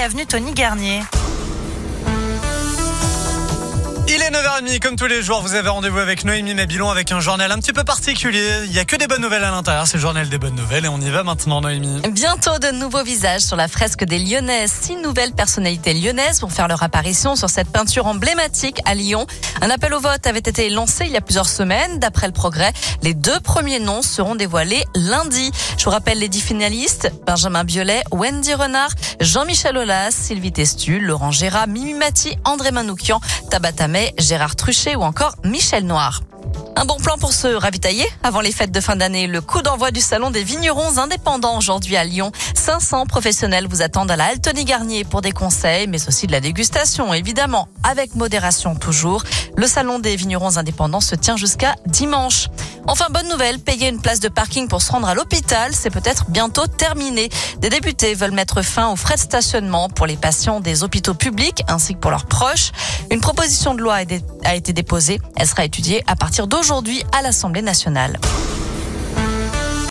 avenue Tony Garnier. Il est 9h30, comme tous les jours, vous avez rendez-vous avec Noémie Mabilon avec un journal un petit peu particulier. Il n'y a que des bonnes nouvelles à l'intérieur, c'est le journal des bonnes nouvelles et on y va maintenant, Noémie. Bientôt de nouveaux visages sur la fresque des Lyonnaises. 6 nouvelles personnalités lyonnaises vont faire leur apparition sur cette peinture emblématique à Lyon. Un appel au vote avait été lancé il y a plusieurs semaines. D'après le Progrès, les 2 premiers noms seront dévoilés lundi. Je vous rappelle les 10 finalistes: Benjamin Biolay, Wendy Renard, Jean-Michel Aulas, Sylvie Testu, Laurent Gérard, Mimi Mati, André Manoukian, Tabata May, Gérard Truchet ou encore Michel Noir. Un bon plan pour se ravitailler avant les fêtes de fin d'année. Le coup d'envoi du salon des vignerons indépendants aujourd'hui à Lyon. 500 professionnels vous attendent à la halle Tony Garnier pour des conseils, mais aussi de la dégustation, évidemment, avec modération toujours. Le salon des vignerons indépendants se tient jusqu'à dimanche. Enfin, bonne nouvelle, payer une place de parking pour se rendre à l'hôpital, c'est peut-être bientôt terminé. Des députés veulent mettre fin aux frais de stationnement pour les patients des hôpitaux publics ainsi que pour leurs proches. Une proposition de loi a été déposée. Elle sera étudiée à partir d'aujourd'hui à l'Assemblée nationale.